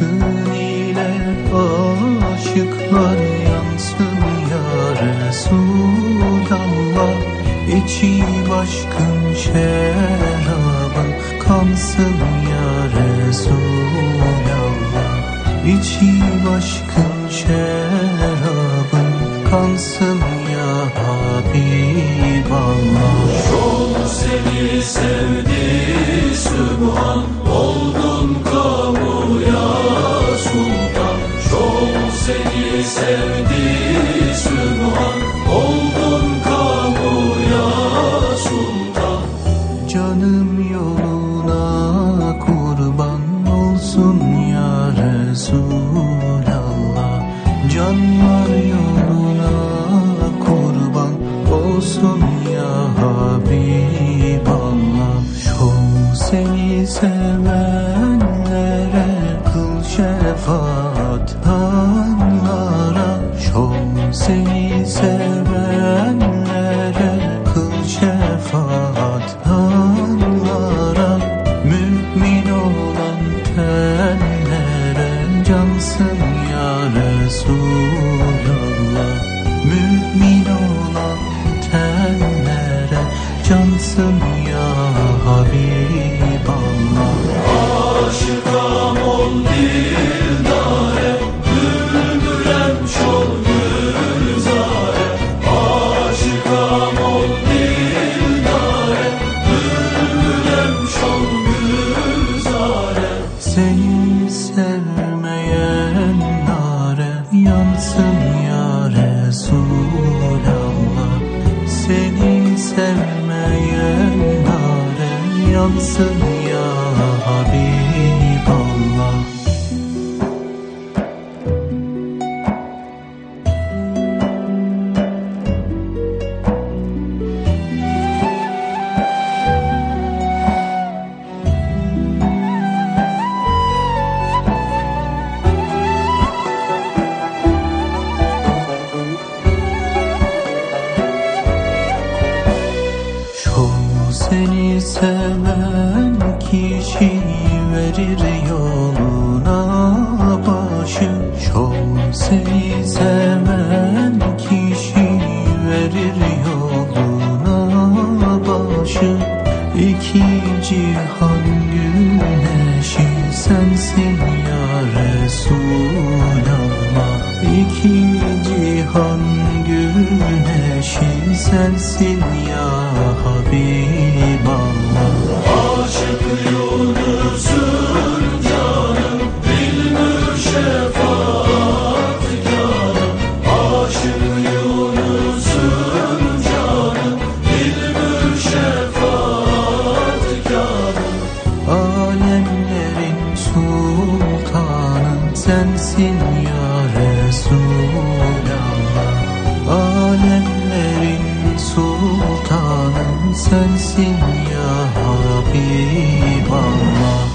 aşkın ile aşıklar yansın ya Resulallah. İçim aşkın şerabın kansın ya Resulallah. İçim aşkın şerabın kansın ya Habiballah. Çok seni sevdi Sübhan, oldun kamuya sultan. Çok seni sevdi Sübhan, oldun kamuya sultan. Canım yoluna kurban olsun ya Resulallah. Canlar yoluna kurban olsun ya Habiballah. Şol seni sevenlere kıl şefaat hanlara. Şol seni sevenlere kıl şefaat hanlara. Mümin olan tenlere cansın ya Resulallah. Mümin olan tenlere cansın ya Habiballah. Aşıkam ol dildare, bülbülem şol gülzare. Aşıkam ol dildare, bülbülem şol gülzare. Seni sevmeyen nare yansın ya Resulallah. Seni sevmeyen nare yansın ya Habiballah. Seni seven kişi verir yoluna başı. Şol seni seven kişi verir yoluna başı. İki cihan güneşi sensin ya Resulallah. İki cihan güneşi sensin ya Habiballah. Aşık Yunus'un canım, bilmür şefaat canım. Aşık Yunus'un canım, bilmür şefaat canım. Alemlerin sultanı sensin ya Resulallah. Alemlerin sultanı sensin ya Habiballah.